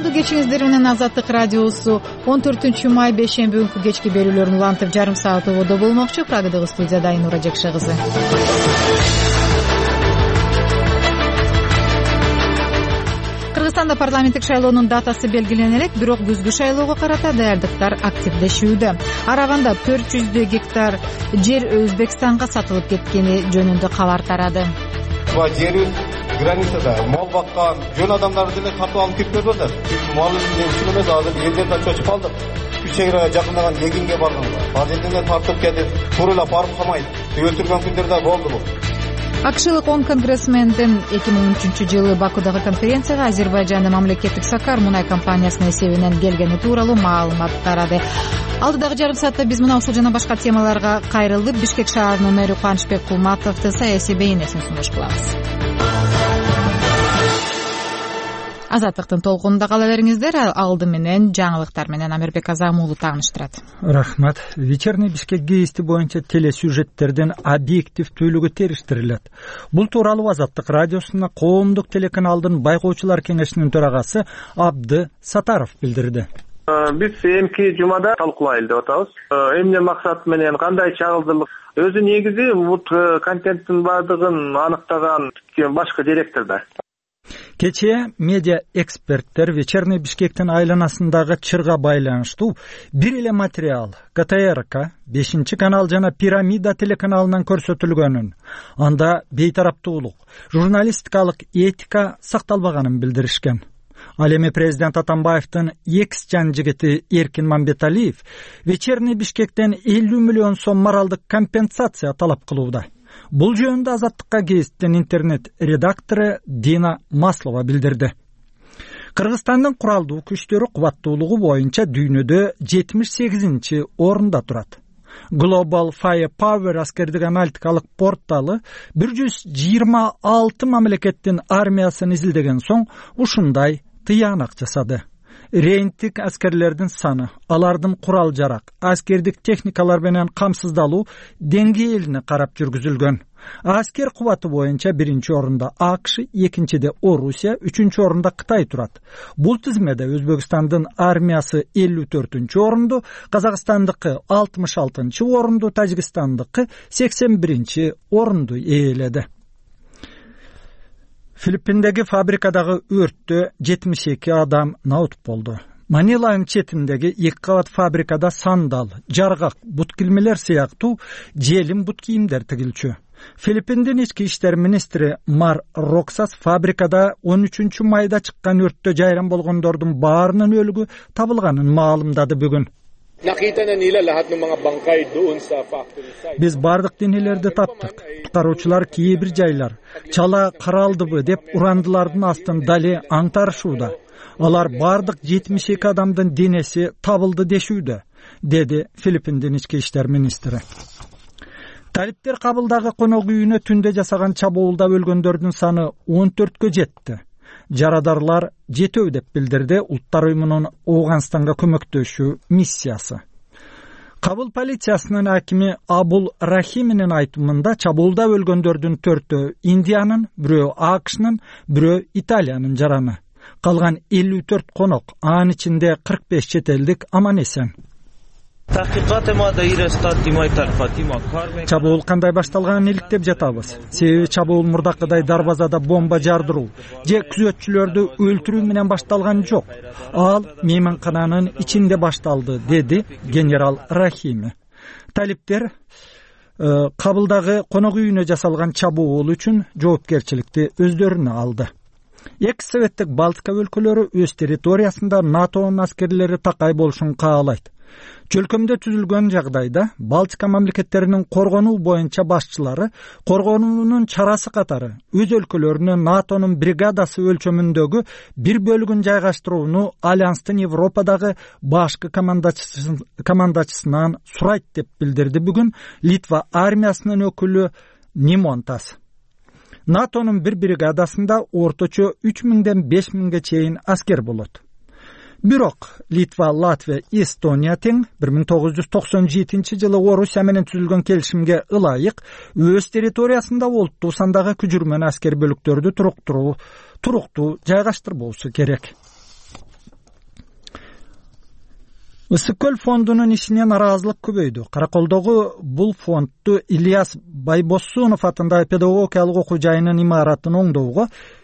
Саламаттуу кечиңиздер менен Азаттык радиосу 14 май бейшемби күнкү кечки берүүлөрүн улантып жарым саат ободо болмокчу. Прагадагы студияда Айнура Жекше кызы. Кыргызстанда парламенттик шайлоонун датасы белгилене элек, бирок күзгү шайлоого карата даярдыктар активдешүүдө. Араганда 400 гектар жер Өзбекстанга сатылып кеткени жөнүндө кабар тарады. Границада мал баккан жөн адамдарды деле тартып алып кетип бербедилер. Малын үчүн эмес, азыр элдерден чочуп калдык. Чек-чегара жакындаган эгинге барганга, ал жерден тартып кетип, туура эле барып калмайт. Өлтүргөн күндөр да болду бул. АКШлык 10 конгрессмендин 2013-жылы Бакудагы конференцияга Азербайжандын мамлекеттик Сакар мунай компаниясынын эсебинен келгени тууралуу маалымат тарады. Алдыдагы жарым саатта биз мына ушул жана башка темаларга кайрылып, Бишкек шаарынын мэри Кубанычбек Кулматовдун саясий бейнесин сунуш кылабыз. Азаттыктын толкунунда кала бериңиздер. Алды менен жаңылыктар менен Амирбек Азам уулу тааныштырат. Рахмат. Вечерний Бишкек гезити боюнча телесюжеттердин объективдүүлүгү териштирилет. Бул тууралуу Азаттык радиосуна коомдук телеканалдын байкоочулар кеңешинин төрагасы Абды Сатаров билдирди. Биз эмки жумада талкуулайлы деп атабыз. Эмне максат менен, кандай чагылдырлык? Өзү негизи бут контенттин баардыгын аныктаган башкы директордор. Кечээ медиа эксперттер Вечерний Бишкектин айланасындагы чырга байланыштуу бир эле материал КТРК 5-канал жана Пирамида телеканалынан көрсөтүлгөнүн, анда бейтараптуулук, журналистикалык этика сакталбаганын билдиришкен. Ал эми президент Атамбаевдин экс жан жигити Эркин Мамбеталиев Вечерний Бишкектен 50 миллион сом моралдык компенсация талап кылууда. Бул жөнүндө Азаттыкка гезиттин интернет редактору Дина Маслова билдирди. Кыргызстандын куралдуу күчтөрү кубаттуулугу боюнча дүйнөдө 78-чи орунда турат. Global Firepower аскердик аналитикалык порталы 126 мамлекеттин армиясын изилдеген соң ушундай тыянак жасады. Рейндтик аскерлердин саны, алардын курал жарак, аскердик техникалар менен камсыздалуу деңгээлине карап жүргүзүлгөн. Аскер кубаты боюнча 1-чи орунда АКШ, 2-чиде Орусия, 3-чү орунда Кытай турат. Бул тизмеде Өзбекстандын армиясы 54-чү орунду, Казакстандыкы 66-чы орунду, Тажикстандыкы 81-чи орунду ээледи. Филиппиндеги фабрикадагы өрттө 72 адам наут болду. Маниланын четиндеги 2 кабат фабрикада сандал, жаргак, бут килмелер сыяктуу желим бут кийимдер тигилчү. Филиппиндин ички иштер министри Мар Роксас фабрикада 13 майда чыккан өрттө жайран болгондордун баарынын өлүгү табылганын маалымдады бүгүн. Биз бардык денелерди таптык. Куткаруучулар кээ бир жайлар чала каралдыбы деп урандылардын астын дале аңтарышууда. Алар бардык 72 адамдын денеси табылды дешүүдө, деди Филиппиндин ички иштер министри. Талиптер Кабылдагы конок үйүнө түндө жасаган чабуулда өлгөндөрдүн саны 14кө жетти. Жарадарлар жетөө деп билдирди Улуттар уюмунун Ооганстанга көмөктөшүү миссиясы. Кабыл полициясынын акими Абул Рахиминин айтымында чабуулда өлгөндөрдүн 4-өө Индиянын, бирөө АКШнын, бирөө Италиянын жараны. Калган 54 конок, анын ичинде 45 чет элдик аман эсен. Чабуул кандай башталганын иликтеп жатабыз. Себеби чабуул мурдакыдай дарбазада бомба жардыруу же күзөтчүлөрдү өлтүрүү менен башталган жок. Ал мейманкананын ичинде башталды, деди генерал Рахими. Талиптер Кабылдагы конок үйүнө жасалган чабуул үчүн жоопкерчиликти өздөрүнө алды. Экс-советтик Балтика өлкөлөрү өз территориясында НАТОнун аскерлери такай болушун каалайт. Чөлкөмдө түзүлгөн жагдайда Балтика мамлекеттеринин коргонуу боюнча башчылары коргонуунун чарасы катары өз өлкөлөрүнө НАТОнун бригадасы өлчөмүндөгү бир бөлүгүн жайгаштырууну Альянстын Европадагы башкы командачысынан сурайт деп билдирди бүгүн Литва армиясынын өкүлү Нимонтас. НАТОнун бир бригадасында орточо 3000ден 5000ге чейин аскер болот. Бирок Литва, Латвия, Эстония тең 1997-жылы Орусия менен түзүлгөн келишимге ылайык өз территориясында олуттуу сандагы күчүрмөн аскер бөлүктөрдү туруктуу жайгаштырбоосу керек. Ысык көл фондунун ишинен нааразылык көбөйдү. Караколдогу бул фондду Ильяс Байбосунов атындагы педагогикалык окуу жайынын имаратын оңдоого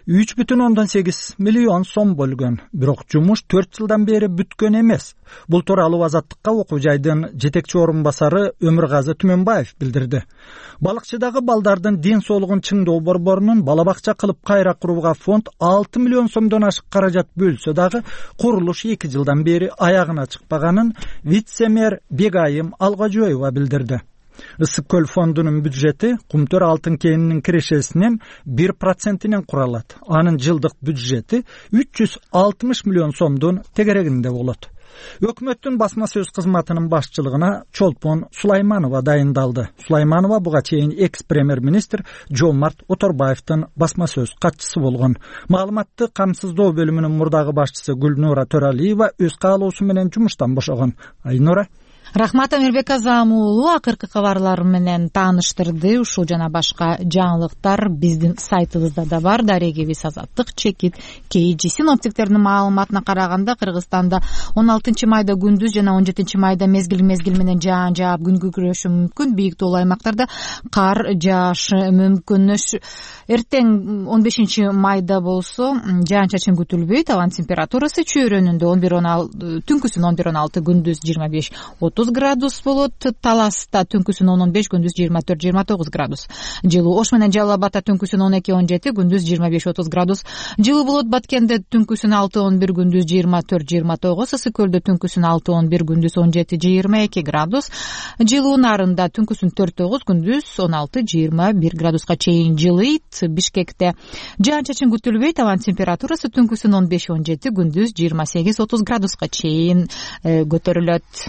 3,8 миллион сом бөлгөн. Бирок жумуш 4 жылдан бери бүткөн эмес. Бул тууралуу Азаттыкка окуу жайдын жетекчи орун басары Өмүргазы Түмөнбаев билдирди. Балыкчыдагы балдардын ден соолугун чыңдоо борборунун бала бакча кылып кайра курууга фонд 6 миллион сомдон ашык каражат бөлсө дагы курулуш 2 жылдан бери аягына чыкпаганын вице-мэр Бегайым Алгажоева билдирди. Ысык көл фондунун бюджети Кумтөр алтын кенинин кирешесинин 1%-инен куралат. Анын жылдык бюджети 360 миллион сомдун тегерегинде болот. Өкмөттүн басма сөз кызматынын башчылыгына Чолпон Сулайманова дайындалды. Сулайманова буга чейин экс-премьер-министр Жомарт Оторбаевдин басма сөз катчысы болгон. Маалыматты камсыздоо бөлүмүнүн мурдагы башчысы Гүлнура Төралиева өз каалоосу менен жумуштан бошогон. Айнура. Рахмат Амирбек Азам уулу акыркы кабарлар менен тааныштырды. Ушул жана башка жаңылыктар биздин сайтыбызда да бар. Дарегибиз Азаттык чекит KG. Синоптиктердин маалыматына караганда Кыргызстанда 16 майда күндүз жана 17 майда мезгил менен жаан жаап күн күрөшү мүмкүн. Бийик тоолуу аймактарда кар жаашы мүмкүн. Эртең 15 майда болсо жаан чачын күтүлбөйт. Абан температурасы чөйрөнүндө түнкүсүн 11-16, күндүз 25-30 градус болот. Таласта түнкүсүн 10-15, күндүз 24-29 градус. Жылуу Ош менен Жалал Абадта түнкүсүн 12-17, күндүз 25-30 градус. Жылуу болот Баткенде түнкүсүн 6-11, күндүз 24-29. Ысык көлдө түнкүсүн 6-11, күндүз 17-22 градус. Жылуу Нарында түнкүсүн 4-9, күндүз 16-21 градуска чейин жылыйт. Бишкекте жаан чачын күтүлбөйт. Абан температурасы түнкүсүн 15-17, күндүз 28-30 градуска чейин көтөрүлөт.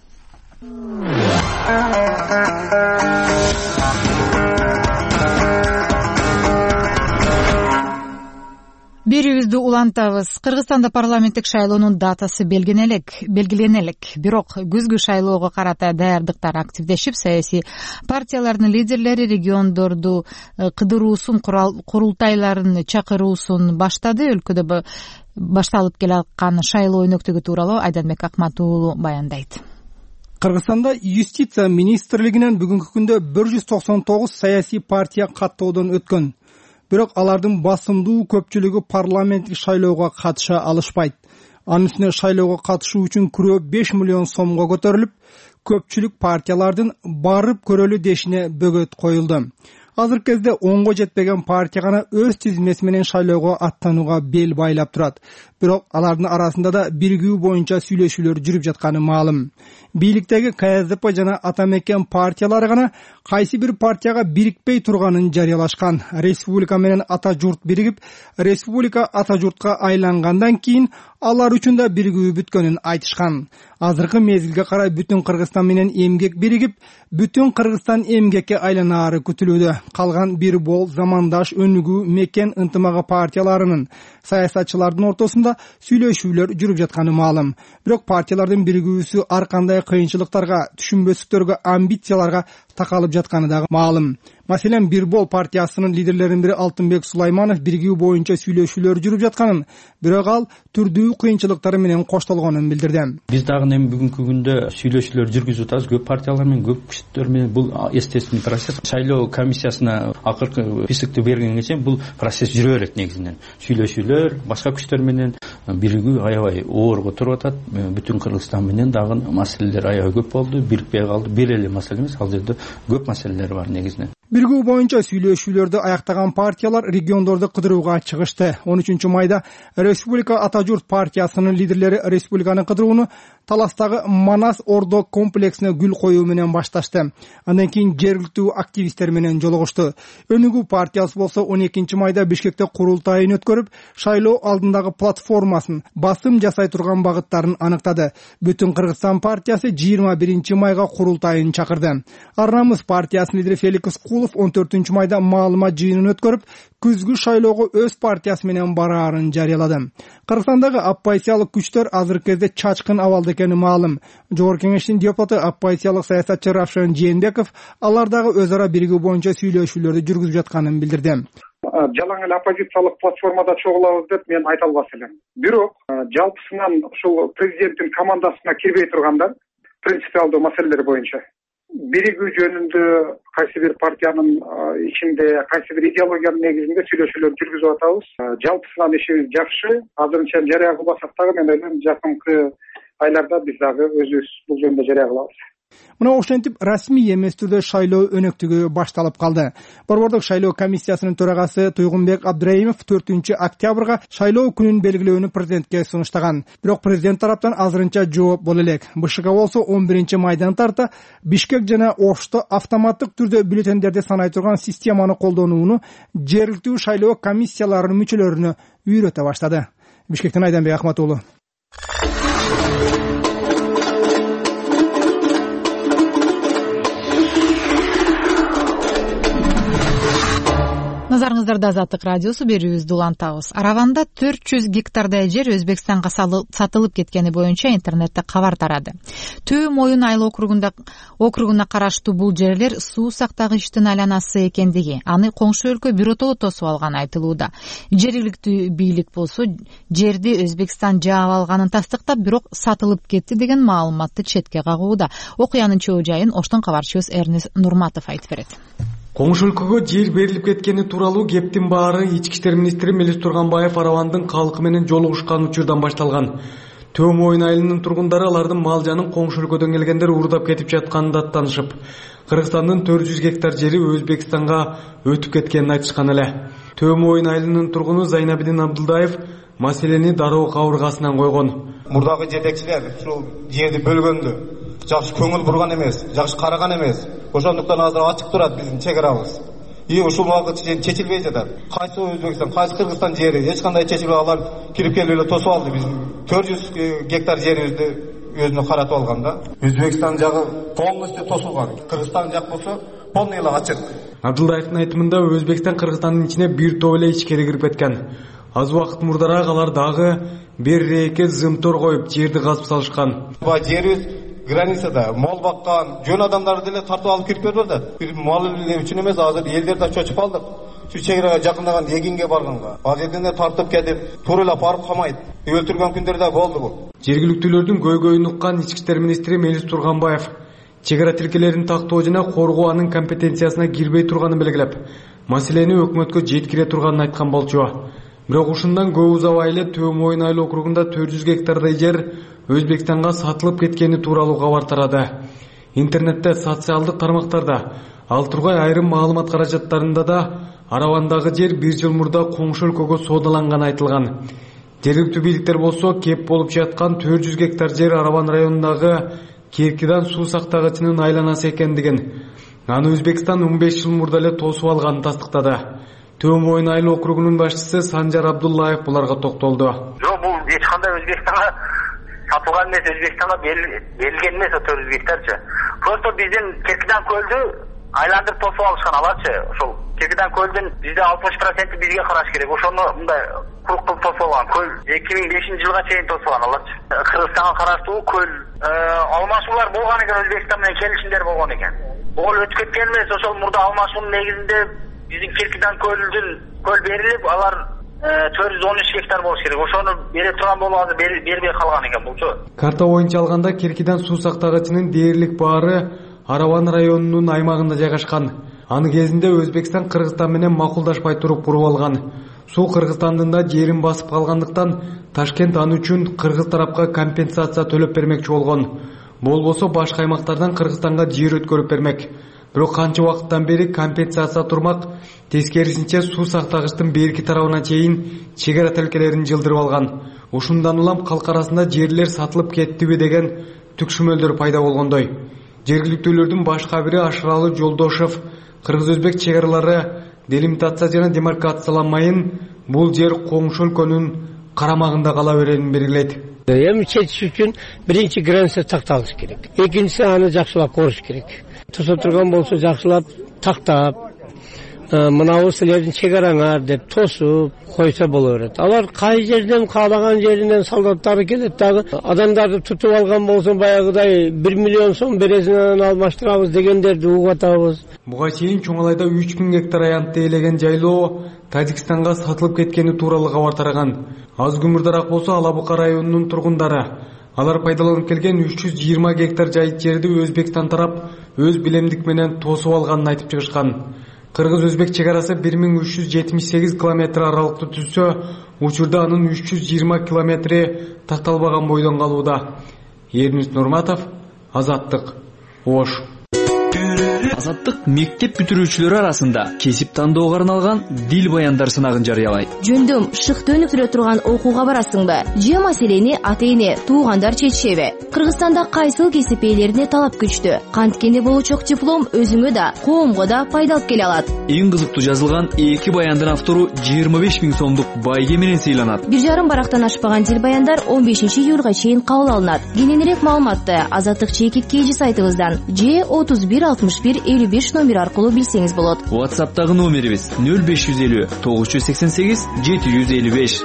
Берүүбүздү улантабыз. Кыргызстанда парламенттик шайлоонун датасы белгиленелек. Бирок күзгү шайлоого карата даярдыктар активдешип, саясий партиялардын лидерлери региондорду кыдыруусун, курултайларын чакыруусун баштады. Өлкөдө башталып келаткан шайлоо өнөктүгү тууралуу Айданбек Акмат уулу баяндайт. Кыргызстанда юстиция министрлигинен бүгүнкү күндө 199 саясий партия каттоодон өткөн. Бирок алардын басымдуу көпчүлүгү парламенттик шайлоого катыша алышпайт. Анын үстүнө шайлоого катышуу үчүн күрөө 5 миллион сомго көтөрүлүп, көпчүлүк партиялардын барып көрөлү дешине бөгөт коюлду. Азыркы кезде 10го жетпеген партия гана өз тизмеси менен шайлоого аттанууга бел байлап турат. Бирок алардын арасында да биригүү боюнча сүйлөшүүлөр жүрүп жатканы маалым. Бийликтеги КСДП жана Атамекен партиялары гана кайсы бир партияга бирикпей турганын жарыялашкан. Республика менен ата журт биригип, республика ата журтка айлангандан кийин алар үчүн да биригүү бүткөнүн айтышкан. Азыркы мезгилге карай бүтүн Кыргызстан менен эмгек биригип, бүтүн Кыргызстан эмгекке айланаары күтүлүүдө. Калган бир бол замандаш өнүгүү мекен ынтымагы партияларынын саясатчылардын ортосунда сүйлөшүүлөр жүрүп жатканы маалым. Бирок партиялардын биригүүсү ар кандай кыйынчылыктарга, түшүнбөстүктөргө, амбицияларга такалып жатканы дагы маалым. Маселен, бир бол партиясынын лидерлеринин бири Алтынбек Сулайманов биригүү боюнча сүйлөшүүлөр жүрүп жатканын, бирок ал түрдүү кыйынчылыктары менен коштолгонун билдирди. Биз дагы эми бүгүнкү күндө сүйлөшүүлөр жүргүзүп атабыз. Көп партиялар менен, көп күчтөр менен. Бул естественный процесс. Шайлоо комиссиясына акыркы списокты бергенге чейин бул процесс жүрө берет негизинен. Сүйлөшүүлөр башка күчтөр менен биригүү аябай оорго туруп атат. Бүтүн Кыргызстан менен дагы маселелер аябай көп болду. Бирикпей калды. Бир эле маселе эмес, ал жерде көп маселелер бар негизинен. Биригүү боюнча сүйлөшүүлөрдү аяктаган партиялар региондорду кыдырууга чыгышты. 13 майда Республика Ата журт партиясынын лидерлери республиканы кыдырууну Таластагы Манас Ордо комплексине гүл коюу менен башташты. Андан кийин жергиликтүү активисттер менен жолугушту. Өнүгүү партиясы болсо 12 майда Бишкекте курултайын өткөрүп, шайлоо алдындагы платформасын, басым жасай турган багыттарын аныктады. Бүтүн Кыргызстан партиясы 21 майга курултайын чакырды. Арнамыз партиясынын лидери Феликс Кулов 14 майда маалымат жыйынын өткөрүп, күзгү шайлоого өз партиясы менен бараарын жарыялады. Кыргызстандагы оппозициялык күчтөр азыркы кезде чачкын абалда экени маалым. Жогорку кеңештин депутаты оппозициялык саясатчы Равшан Жээнбеков алардагы өз ара биригүү боюнча сүйлөшүүлөрдү жүргүзүп жатканын билдирди. жалаң эле оппозициялык платформада чогулабыз деп мен айта албас элем. Бирок жалпысынан ушул президенттин командасына кирбей тургандар принципиалдуу маселелер боюнча биригүү жөнүндө кайсы бир партиянын ичинде, кайсы бир идеологиянын негизинде сүйлөшүүлөр жүргүзүп атабыз. Жалпысынан ишибиз жакшы. Азырынча жарыя кылбасак дагы мен ойлойм жакынкы айларда биз дагы өзүбүз бул жөнүндө жарыя кылабыз. Мына ошентип расмий эмес түрдө шайлоо өнөктүгү башталып калды. Борбордук шайлоо комиссиясынын төрагасы Туйгунбек Абдыраимов 4-октябрга шайлоо күнүн белгилөөнү президентке сунуштаган. Бирок президент тараптан азырынча жооп боло элек. БШК болсо 11-майдан тарта Бишкек жана Ошто автоматтык түрдө бюллетендерди санай турган системаны колдонууну жергиликтүү шайлоо комиссияларынын мүчөлөрүнө үйрөтө баштады. Бишкектен Айданбек Ахматуулу. Назарыңыздарда Азаттык радиосу берүүбүздү улантабыз. Араванда 400 гектардай жер Өзбекстанга сатылып кеткени боюнча интернетте кабар тарады. Төө-Моюн айыл округуна караштуу бул жерлер суу сактагычтын айланасы экендиги, аны коңшу өлкө биротоло тосуп алганы айтылууда. Жергиликтүү бийлик болсо жерди Өзбекстан жаап алганын тастыктап, бирок сатылып кетти деген маалыматты четке кагууда. Окуянын чоо жайын Оштон кабарчыбыз Эрнис Нурматов айтып берет. Коңшу өлкөгө жер берилип кеткени тууралуу кептин баары Ички иштер министри Мелис Турганбаев Аравандын калкы менен жолугушкан учурдан башталган. Төө-Моюн айылынын тургундары алардын мал жанын коңшу өлкөдөн келгендер уурдап кетип жатканын даттанышып, Кыргызстандын 400 гектар жери Өзбекстанга өтүп кеткенин айтышкан эле. Төө-Моюн айылынын тургуну Зайнабидин Абдулдаев маселени дароо кабыргасынан койгон. Мурдагы жетекчилер ушул жерди бөлгөндө жакшы көңүл бурган эмес, жакшы караган эмес. Ошондуктан азыр ачык турат биздин чек арабыз. Ушул убакыт чечилбей жатат. Кайсы Өзбекстан, кайсы Кыргызстан жери эч кандай чечилбей, алар кирип келип эле тосуп алды. Биздин 400 гектар жерибизди өзүнө каратып алган да. Өзбекстан жагы полностью тосулган. Кыргызстан жак болсо полный эле ачык. Абдулдаевдин айтымында Өзбекстан Кыргызстандын ичине бир топ эле ичкери кирип кеткен. Аз убакыт мурдараак алар дагы бир рейке зымтор коюп жерди казып салышкан. Жерибиз границада мол баккан жөн адамдарды деле тартып алып кирип берди да. Бир мал үчүн эмес, азыр элдер да чочуп калдык. Şu чегирага жакындаган эгинге барганга, ал жерден да тартып кетип, тууралап барып камайт. Өлтүргөн күндөр да болду бул. Жергиликтүүлөрдүн көйгөйүн уккан Ички иштер министри Мелис Турганбаев чегара тилкелерин тактоо жана коргоо анын компетенциясына кирбей турганын белгилеп, маселени өкмөткө жеткире турганын айткан болчу. Бирок ушундан көп узабай эле Төө-Моюн айыл округунда 400 гектардай жер Өзбекстанга сатылып кеткени тууралуу кабар тарады. Интернетте, социалдык тармактарда, ал тургай айрым маалымат каражаттарында да Аравандагы жер 1 жыл мурда коңшу өлкөгө соодаланганы айтылган. Жергиликтүү бийликтер болсо кеп болуп жаткан 400 гектар жер Араван районундагы Керкидан суу сактагычынын айланасы экендигин, аны Өзбекстан 15 жыл мурда эле тосуп алганын тастыктады. Төө-Моюн айыл округунун башчысы Санжар Абдуллаев буларга токтолду. Жок, бул эч кандай Өзбекстанга сатылган эмес, Өзбекстанга берилген эмес 400 гектарчы. Просто биздин Керкидан көлдү айландырып тосуп алышкан аларчы. Ошол Керкидан көлдүн бизде 60% бизге караш керек. Ошону мындай курук кылып тосуп алган. Көл 2005-жылга чейин тосуп алган аларчы. Кыргызстанга караштуу көл алмашуулар болгон экен, Өзбекстан менен келишимдер болгон экен. Бул өтүп кеткен эмес, ошол мурда алмашуунун негизинде биздин Керкидан көл берилип, алар 413 гектар болуш керек. Ошону бере турган болуп азыр бербей калган экен булчу. Карта боюнча алганда Керкидан суу сактагычынын дээрлик баары Араван районунун аймагында жайгашкан. Аны кезинде Өзбекстан Кыргызстан менен макулдашпай туруп куруп алган. Суу Кыргызстандын да жерин басып калгандыктан Ташкент аны үчүн кыргыз тарапка компенсация төлөп бермекчи болгон. Болбосо башка аймактардан Кыргызстанга жер өткөрүп бермек. Бирок канча убакыттан бери компенсация турмак, тескерисинче суу сактагычтын берки тарабына чейин чегара тилкелерин жылдырып алган. Ушундан улам калк арасында жерлер сатылып кеттиби деген түкшүмөлдөр пайда болгондой. Жергиликтүүлөрдүн башка бири Ашыралы Жолдошов кыргыз-өзбек чегаралары делимитация жана демаркацияланмайын, бул жер коңшу өлкөнүн карамагында кала беренин белгилейт. Эми чечиш үчүн биринчи граница такталыш керек. Экинчиси аны жакшылап коруш керек. Тоса турган болсо жакшылап тактап, мынабу силердин чек араңар деп тосуп койсо боло берет. Алар кай жерден каалаган жеринен солдаттары келет дагы адамдарды тутуп алган болсо баягыдай 1 миллион сом бересиң анан алмаштырабыз дегендерди угуп атабыз. Буга чейин Чоңалайда 3000 гектар аянтты ээлеген жайлоо Тажикстанга сатылып кеткени тууралуу кабар тараган. Аз күмүрдараак болсо Алабука районунун тургундары алар пайдаланып келген 320 гектар жайыт жерди Өзбекстан тарап өз билемдик менен тосуп алганын айтып чыгышкан. Кыргыз-Өзбек чек арасы 1378 километр аралыкты түзсө, учурда анын 320 километри такталбаган бойдон калууда. Эрнис Нурматов, Азаттык, Ош. Азаттык мектеп бүтүрүүчүлөрү арасында кесип тандоого арналган дил баяндар сынагын жарыялайт. Жөндөм шыкты өнүктүрө турган окууга барасыңбы? Же маселени ата-эне, туугандар чечишеби? Кыргызстанда кайсыл кесип ээлерине талап күчтүү. Канткени болочок диплом өзүңө да, коомго да пайда алып келе алат. Эң кызыктуу жазылган 2 баяндын автору 25 000 сомдук байге менен сыйланат. 1,5 барактан ашпаган дил баяндар 15 июлга чейин кабыл алынат. Кененирээк маалыматты Азаттык чекит KG сайтыбыздан же 31 61 55 номер аркылуу билсеңиз болот. WhatsApp'тагы номерибиз 0550 988 755.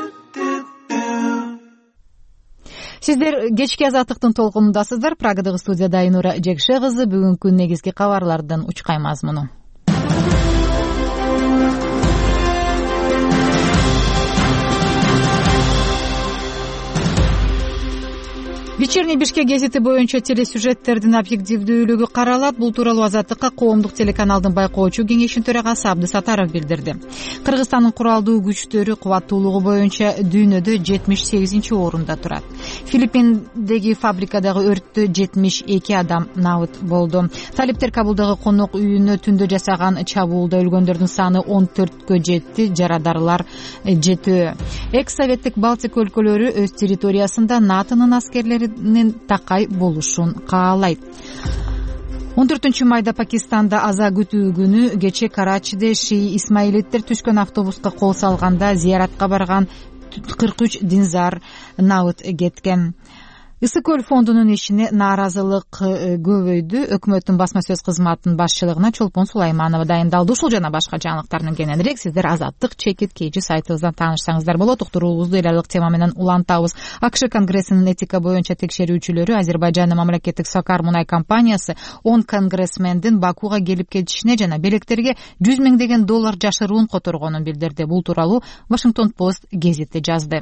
Сиздер кечки Азаттыктын толкунундасыздар. Прагадагы студияда Айнура Жекше кызы бүгүнкү негизги кабарлардан учкай мазмуну. Вечерний Бишкек гезити боюнча телесюжеттердин объективдүүлүгү каралат. Бул тууралуу Азаттыкка коомдук телеканалдын байкоочу кеңешинин төрагасы Абды Сатаров билдирди. Кыргызстандын куралдуу күчтөрү кубаттуулугу боюнча дүйнөдө 78-орунда турат. Филиппиндеги фабрикадагы өрттө 72 адам набыт болду. Талиптер Кабулдагы конок үйүнө түндө жасаган чабуулда өлгөндөрдүн саны 14кө жетти, жарадарлар жетөө. Экс-советтик Балтик өлкөлөрү өз территориясында НАТОнун аскерлери такай болушун каалайт. 14-майда Пакистанда аза күтүү күнү кече Карачиде шии исмаилиттер түшкөн автобуска кол салганда зияратка барган 43 динзар набыт кеткен. Ысык-Көл фондунун ишине нааразылык көбөйдү. Өкмөттүн басма сөз кызматынын башчылыгына Чолпон Сулайманова дайындалды. Ушул жана башка жаңылыктардын кененирээк сиздер Азаттык чекит KG сайтыбыздан таанышсаңыздар болот. Уктуруубузду эл алык тема менен улантабыз. АКШ Конгрессинин этика боюнча текшерүүчүлөрү Азербайжандын мамлекеттик Сокар мунай компаниясы 10 конгрессмендин Бакуга келип кетишине жана белектерге $100 000 жашыруун которгонун билдирди. Бул тууралуу Washington Post гезити жазды.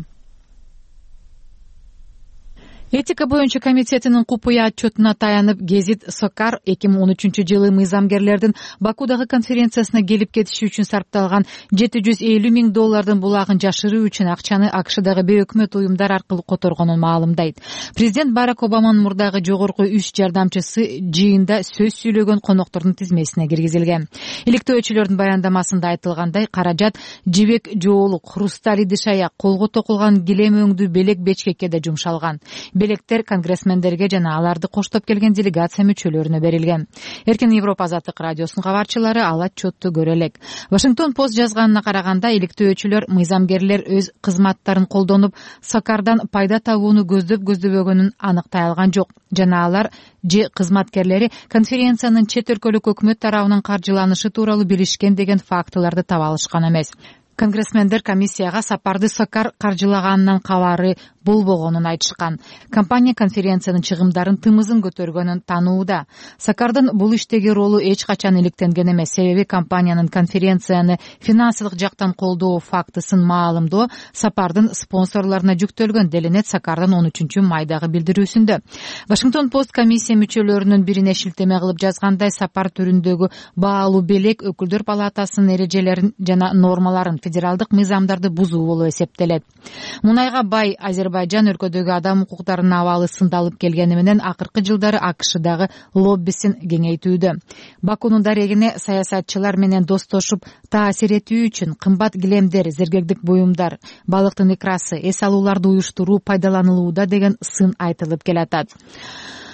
Этика боюнча комитетинин купуя отчетуна таянып гезит Сокар 2013-жылы мыйзамгерлердин Бакудагы конференциясына келип кетиши үчүн сарпталган $750 000 булагын жашыруу үчүн акчаны АКШдагы бейөкмөт уюмдар аркылуу которгонун маалымдайт. Президент Барак Обаманын мурдагы жогорку 3 жардамчысы жыйында сөз сүйлөгөн коноктордун тизмесине киргизилген. Иликтөөчүлөрдүн баяндамасында айтылгандай, каражат жибек жоолук, хрусталь идиш-аяк, колго токулган килем өңдүү белек Бечкекке да жумшалган. Белектер конгрессмендерге жана аларды коштоп келген делегация мүчөлөрүнө берилген. Эркин Европа Азаттык радиосунун кабарчылары ал отчетту көрө элек. Washington Post жазганына караганда, иликтөөчүлөр мыйзамгерлер өз кызматтарын колдонуп, Сокардан пайда табууну көздөбөгөнүн аныктай алган жок. Жана алар же кызматкерлери конференциянын чет өлкөлүк өкмөт тарабынан каржыланышы тууралуу билишкен деген фактыларды таба алышкан эмес. Конгрессмендер комиссияга сапарды Сокар каржылаганынан кабары болбогонун айтышкан. Компания конференциянын чыгымдарын тымызын көтөргөнүн таанууда. Сокардын бул иштеги ролу эч качан иликтенген эмес. Себеби компаниянын конференцияны финансылык жактан колдоо фактысын маалымдоо сапардын спонсорлоруна жүктөлгөн, делинет Сокардын 13-майдагы билдирүүсүндө. Washington Post комиссия мүчөлөрүнүн бирине шилтеме кылып жазгандай, сапар түрүндөгү баалуу белек өкүлдөр палатасынын эрежелерин жана нормаларын, федералдык мыйзамдарды бузуу болуп эсептелет. Мунайга бай Азербайжан өлкөдөгү адам укуктарынын абалы сындалып келгени менен акыркы жылдары АКШдагы лоббисин кеңейтүүдө. Бакунун дарегине саясатчылар менен достошуп таасир этүү үчүн кымбат килемдер, зергегдик буюмдар, балыктын икрасы, эс алууларды уюштуруу пайдаланылууда деген сын айтылып келатат.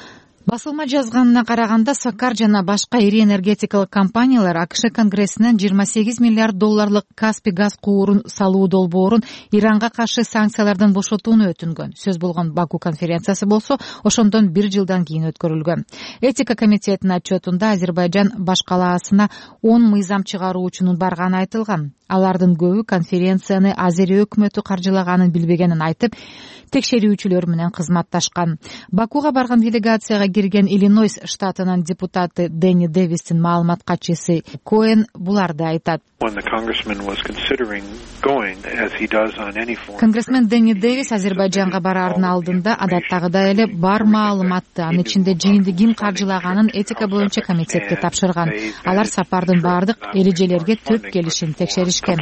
Басылма жазганына караганда Сакар жана башка ири энергетикалык компаниялар АКШ Конгрессинен $28 миллиард Каспий газ куурун салуу долбоорун Иранга каршы санкциялардан бошотууну өтүнгөн. Сөз болгон Баку конференциясы болсо ошондон 1 жылдан кийин өткөрүлгөн. Этика комитетинин отчетунда Азербайжан башкалаасына 10 мыйзам чыгаруучунун барганы айтылган. Алардын көбү конференцияны Азерия өкмөтү каржылаганын билбегенин айтып, текшерүүчүлөр менен кызматташкан. Бакуга барган делегацияга кирген Иллинойс штатынын депутаты Дэнни Дэвистин маалымат катчысы Коэн буларды айтат. Конгрессмен Дэнни Дэвис Азербайжанга бараардын алдында адаттагыдай эле бар маалыматты, анын ичинде жыйынды ким каржылаганын этика боюнча комитетке тапшырган. Алар сапардын баардык эрежелерге төп келишин текшеришкен.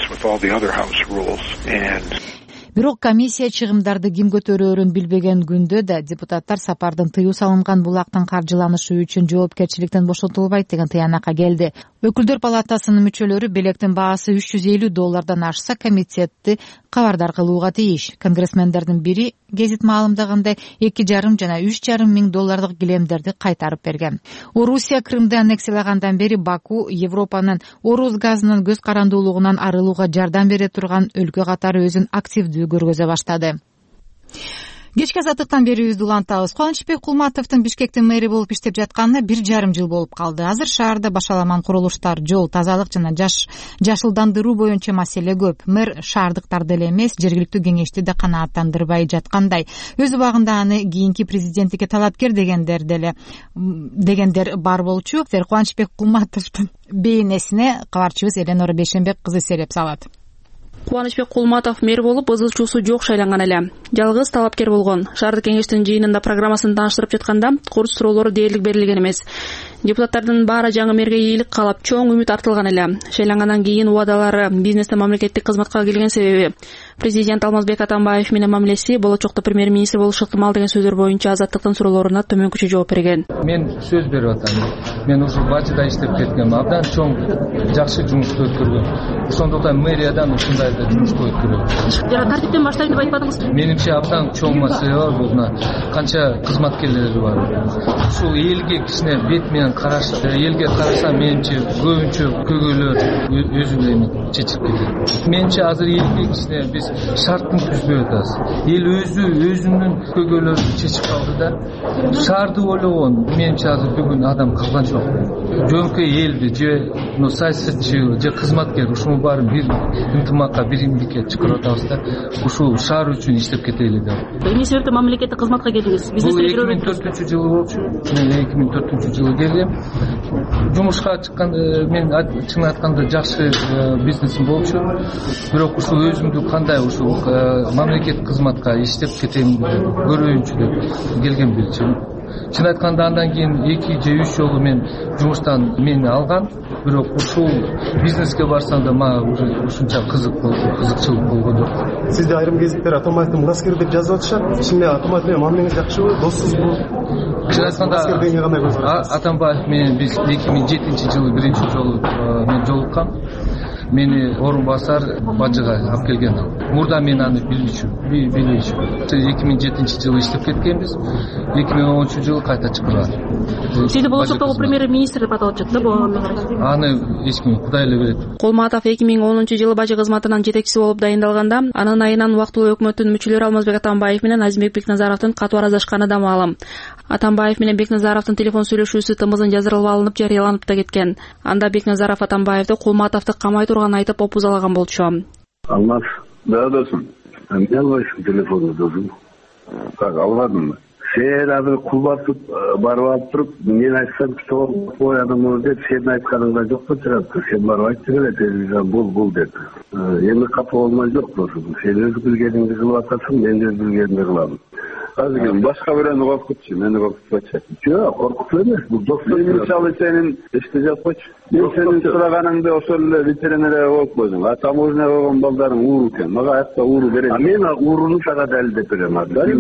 Бирок комиссия чыгымдарды ким көтөрөөрүн билбеген күндө да депутаттар сапардын тыюу салынган булактын каржыланышы үчүн жоопкерчиликтен бошотулбайт деген тыянакка келди. Өкүлдөр палатасынын мүчөлөрү белектин баасы $350 ашса комитетти кабардар кылууга тийиш. Конгрессмендердин бири гезит маалымдагандай $2,5 жана $3,5 миң килемдерди кайтарып берген. Орусия Крымды аннексиялагандан бери Баку Европанын Орус газынын көз карандуулугунан арылууга жардам бере турган өлкө катары өзүн активдүү көргөзө баштады. Кечки азаттыктан берүүбүздү улантабыз. Кубанычбек Кулматовдун Бишкектин мэри болуп иштеп жатканына 1,5 жыл болуп калды. Азыр шаарда башаламан курулуштар, жол, тазалык жана жашылдандыруу боюнча маселе көп. Мэр шаардыктарды эле эмес, жергиликтүү кеңешти да канааттандырбай жаткандай. Өз убагында аны кийинки президенттикке талапкер дегендер бар болчу. Кубанычбек Кулматовдун бейнесине кабарчыбыз Эленора Бейшенбек кызы сереп салат. Кубанычбек Кулматов мэр болуп, ызылчуусу жок шайланган эле. Жалгыз талапкер болгон. Шаардык кеңештин жыйынында программасын тааныштырып жатканда курс суроолору дээрлик берилген эмес. Депутаттардын баары жаңы мэрге ийгилик каалап, чоң үмүт артылган эле. Шайлангандан кийин убадалары бизнесте мамлекеттик кызматка келген себеби президент Алмазбек Атамбаев менен мамилеси, болочокто премьер-министр болушу ыктымал деген сөздөр боюнча азаттыктын суроолоруна төмөнкүчө жооп берген. Мен сөз берип атам. Мен ушу Бачыда иштеп кеткем. Абдан чоң жакшы жумушту өткөргөм. Ошондуктан мэриядан ушундай жумушту өткөрөм. Жана тартиптен баштайм деп айтпадыңызбы? Менимче абдан чоң маселе бар бул. Канча кызматкерлери бар. Ушул элге кичине бет менен караш, элге караса менимче көбүнчө көйгөйлөр өзүнө чечип кетет. Менимче азыр элге кичине биз шарттын түзбөй атабыз. Эл өзүнүн көйгөйлөрүн чечип калды да, шаарды ойлогон менимче азыр бүгүн адам калган жок. Жөнкөй элди же саясатчы же кызматкер ушунун баарын бир ынтымакка, бир эмгекке чакырып атабыз да, ушул шаар үчүн иштеп кетели деп. Эмне себептен мамлекеттик кызматка келдиңиз? Бул 2004-жылы болчу. Мен 2004-жылы келдим. Жумушка чыккан, мен чын айтканда жакшы бизнесим болчу. Бирок ушул өзүмдү кандай ушул мамлекеттик кызматка иштеп кетем, көрөйүнчү деп келген билчүм. Чын айтканда андан кийин 2 же 3 жолу мен жумуштан мени алган, бирок ушул бизнеске барсам да мага ушунча кызыкчылык болгон жок. Сизде айрым гезиттер Атамбаевдин мураскери деп жазып атышат. Ичинде Атамбаев менен мамилеңиз жакшыбы, доссузбу? Чын айтканда Атамбаев менен биз 2007-жылы биринчи жолу мен жолуккам. Мени орун басар Бачыга алып келген. Мурда мен аны билчү. 2007-жылы иштеп кеткенбиз. 2010-жылы кайта чыгырган. Сизди болочоктогу премьер-министр деп аталып жатты бу. Аны эч ким Кудай эле билет. Кулматов 2010-жылы бажы кызматынын жетекчиси болуп дайындалганда, анын айынан убактылуу өкмөттүн мүчөлөрү Алмазбек Атамбаев менен Азимбек Бекназаровдун катуу араздашканы да маалым. Атамбаев менен Бекназаровдун телефон сүйлөшүүсү тымызын жаздырылып алынып жарыяланып да кеткен. Анда Бекназаров Атамбаевди Кулматовду камай турганын айтып опузалаган болчу. Алмаз, да досум. Эмне албайсың телефонду досум? Так, албадымбы? Сен азыр Кулматов барып алып туруп, мен айтсам коядым деп, сен айтканыңда жок болчу. Сен барып айтсың эле телевизион бул деп. Эми капа болмой жок досум. Сен өз билгениңди кылып атасың, мен өз билгенимди кылам. Азыр башка бирөөнү коркутчу, мени коркутпачы. Жок, коркутуу эмес. Бул достук. Мисалы сенин эште жатпачы. Мен сенин сураганыңды ошол эле ветеринария болуп койдум. Таможня болгон балдарың ууру экен. Мага аякта ууру берет. Мен ууруну сага далилдеп берем.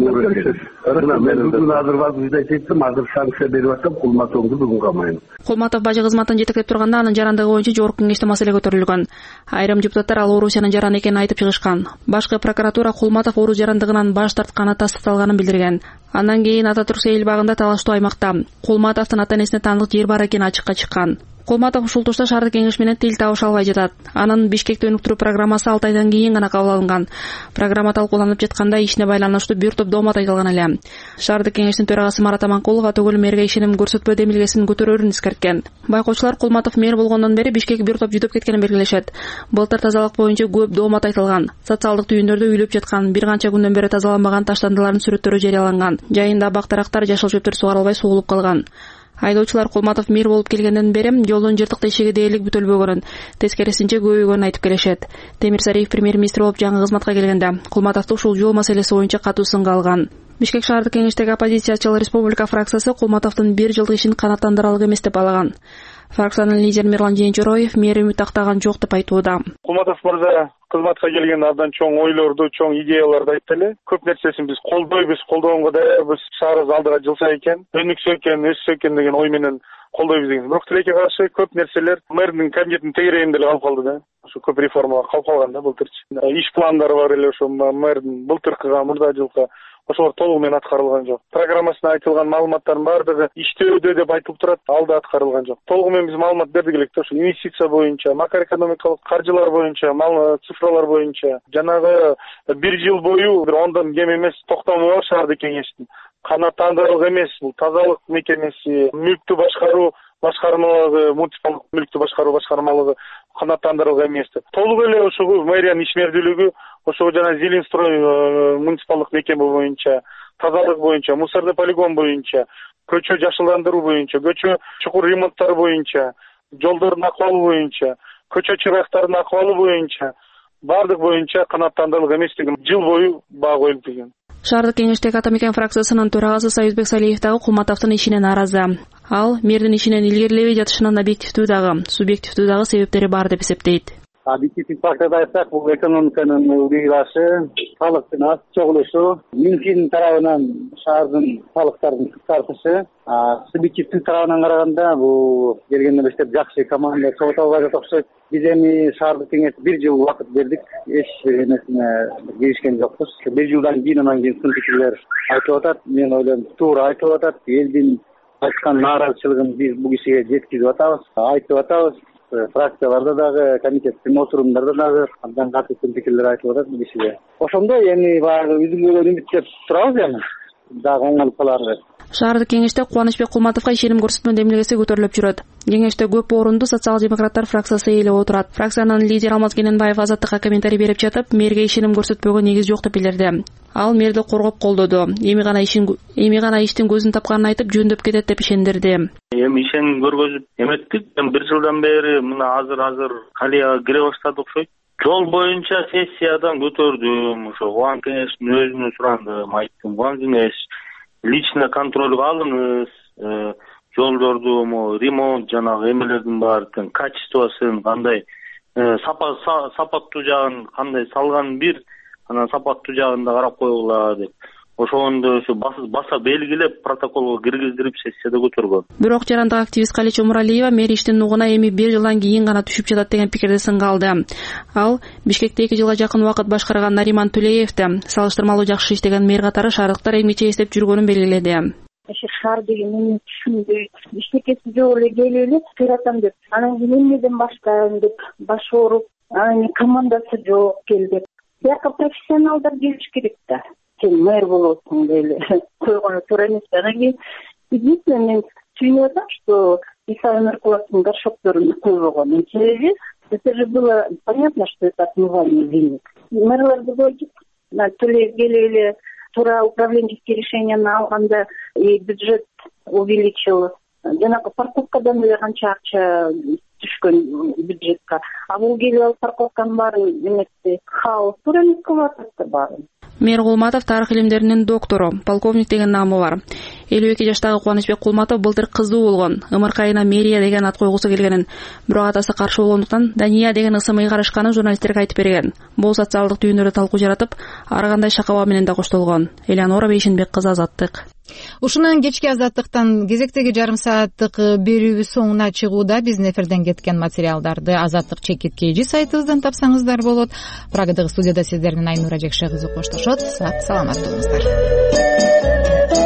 Бүгүн азыр вазгыйт эттим, азыр санкция берип атам, Кулматовду бүгүн камайм. Кулматов бажы кызматын жетектеп турганда анын жарандыгы боюнча жогорку кеңеште маселе көтөрүлгөн. Айрым депутаттар ал Орусиянын жараны экенин айтып чыгышкан. Башкы прокуратура Кулматов Орус жарандыгынан баш тартканы тастыкталганын билдирген. Андан кийин Ата Турк Сейил багында талаштуу аймакта Кулматовдун ата-энесине таандык жер бар экени ачыкка чыккан. Кулматов ушул тушта шаардык кеңеш менен тил табыша албай жатат. Анын Бишкекте өнүктүрүү программасы 6 айдан кийин гана кабыл алынган. Программа талкууланып жатканда ишине байланыштуу бир топ доомат айтылган эле. Шаардык кеңештин төрагасы Марат Аманкулов атөгөл мэрге ишеним көрсөтпөө демилгесин көтөрөрүн эскерткен. Байкоочулар Кулматов мэр болгондон бери Бишкек бир топ жүдөп кеткенин белгилешет. Былтыр тазалык боюнча көп доомат айтылган. Социалдык түйүндөрдө үйлөп жаткан, бир канча күндөн бери тазаланбаган таштандылардын сүрөттөрү жарыяланган. Жайында бактарактар, жашыл жөптөр сугарылбай суулуп калган. Айдоочулар Кулматов мэр болуп келгенден бери жолдун жыртык тешиги дээрлик бүтөлбөгөнүн, тескерисинче көбөйгөнүн айтып келишет. Темир Сариев премьер-министр болуп жаңы кызматка келгенде Кулматовду ушул жол маселеси боюнча катуу сынга алган. Бишкек шаардык кеңештеги оппозициячыл Республика фракциясы Кулматовдун бир жылдык ишин канааттандыралык эмес деп балаган. Фракциянын лидери Мирлан Жээнчороев мэр үмүт актаган жок деп айтууда. Кулматов мырза кызматка келген абдан чоң ойлорду, чоң идеяларды айтты эле. Көп нерсесин биз колдогонго даярбыз. Шаарыбыз алдыга жылса экен, өнүксө экен, өссө экен деген ой менен колдойбуз деген. Бирок тилекке каршы көп нерселер мэрдин кабинетинин тегерегинде эле калып калды да. Ошо көп реформалар калып калган да былтырчы. Иш пландары бар эле ошо мэрдин былтыркыга, мурда жылкы ошолор толугу менен аткарылган жок. Программасына айтылган маалыматтардын баардыгы иштөөдө деп айтылып турат, алда аткарылган жок. Толугу менен биз маалымат бердик элек да, ошо инвестиция боюнча, макроэкономикалык каржылар боюнча, цифралар боюнча жанагы бир жыл бою бир 10дон кем эмес токтому бар шаардык кеңештин. Канааттандырылык эмес, бул тазалык мекемеси, мүлктү башкаруу башкармалыгы, муниципалдык мүлктү башкаруу башкармалыгы канааттандырылган эмес. Толугу эле ошого мэриянын ишмердүүлүгү, ошого жана Зелинстрой муниципалдык мекеме боюнча, тазалык боюнча, мусорный полигон боюнча, көчө жашылдандыруу боюнча, көчө чукур ремонттары боюнча, жолдордун акыбалы боюнча, көчө чырактарынын акыбалы боюнча, баардык боюнча канааттандырылган эмес деген жыл бою баа коюлуп келген. Шаардык кеңештеги Ата Мекен фракциясынын төрагасы Союзбек Салиев дагы Кулматовдун ишине нааразы. Ал мэрдин ишинен илгерилебей жатышынын объективдүү дагы, субъективдүү дагы себептери бар деп эсептейт. Объективдүү факторду айтсак, бул экономиканын убыйлашы, салыктын аз чогулушу, Минфин тарабынан шаардын салыктарын кыскартышы, субъективдүү тарабынан караганда бул келгенден бештеп жакшы команда чогулуп албай жатат окшойт. Биз эми шаардык кеңешке бир жыл убакыт бердик, эч бир нерсене келишкен жокпуз. Бир жылдан кийин анан кийин сын пикирлер айтылып атат, мен ойлойм туура айтылып атат. Элдин айткан нааразычылыгын биз бул кишиге жеткизип атабыз, айтып атабыз. Фракцияларда дагы, комитеттин отурумдарда дагы абдан катуу пикирлер айтылып атат бул кишиге. Ошондой эми баягы үзүлбөгөн үмүттөп турабыз эми. Дагы оңолуп калар деп. Шаардык кеңеште Кубанычбек Кулматовго ишеним көрсөтмө демилгеси көтөрүлүп жүрөт. Кеңеште көп орунду социал-демократтар фракциясы ээлеп отурат. Фракциянын лидери Алмаз Кененбаев Азаттыкка комментарий берип жатып, мэрге ишеним көрсөтпөгө негиз жок деп билдирди. Ал мэрди коргоп колдоду. Эми гана иштин көзүн тапканын айтып, жөндөп кетет деп ишендирди. Эми ишеним көргөзүп эметтик. Бир жылдан бери мына азыр калияга кире баштады окшойт. Жол боюнча сессиядан көтөрдүм, ошо Кубан кеңештин өзүнө сурандым, айттым, Кубан кеңеш лично контролго алыңыз, жолдорду ремонт жанагы эмелердин баардыгын, качествосын кандай, сапаттуу жагын кандай салган бир, анан сапаттуу жагын да карап койгула деп. Ошондо ошо баса белгилеп протоколго киргиздирип сессияда көтөргөн. Бирок жарандык активист Калич Омуралиева мэр иштин нугуна эми бир жылдан кийин гана түшүп жатат деген пикирди сынга алды. Ал Бишкекте 2 жылга жакын убакыт башкарган Нариман Төлеевди салыштырмалуу жакшы иштеген мэр катары шаардыктар эмгиче эстеп жүргөнүн белгиледи. Шаар деген мени түшүнбөй, иштекеси жок эле келели, кыйратам деп. Анан кийин эмнеден баштайм деп баш ооруп, анан командасы жок келди. Бияка профессионалдар келиш керек да. Сен мэр болосуң деп койгону туура эмес. Анан кийин единственное мен түшүнүп атам, что Иса Өмөркуловдун горшокторун койбогон. Себеби это же было понятно, что это отмывание денег. Мэрлерди койдук, Төлөев келели туура управленческие решения алганда и бюджет увеличил. Жанагы парковкадан эле канча акча түшкөн бюджетке. А бул келип алып парковканын баарын эметти. Хаос туура эмес кылып атат баарын. Мэр Кулматов тарых илимдеринин доктору, полковник деген намы бар. 52 жаштагы Кубанычбек Кулматов былтыр кыздуу болгон. Ымыркы айына мэрия деген ат койгусу келгенин, бирок атасы каршы болгондуктан Дания деген ысымга карашканын журналисттерге айтып берген. Бул социалдык түйүндөрдө талкуу жаратып, ар кандай шакаба менен да коштолгон. Элеонора Бейшенбек кызы, Азаттык. Ушунан кечки Азаттыктан кезектеги жарым сааттык берүүбүз соңуна чыгууда. Биздин эфирден кеткен материалдарды Азаттык ЧК сайтыбыздан тапсаңыздар болот. Прагадагы студияда сиздер менен Айнура Жекше кызы коштошот. Сак саламат болуңуздар.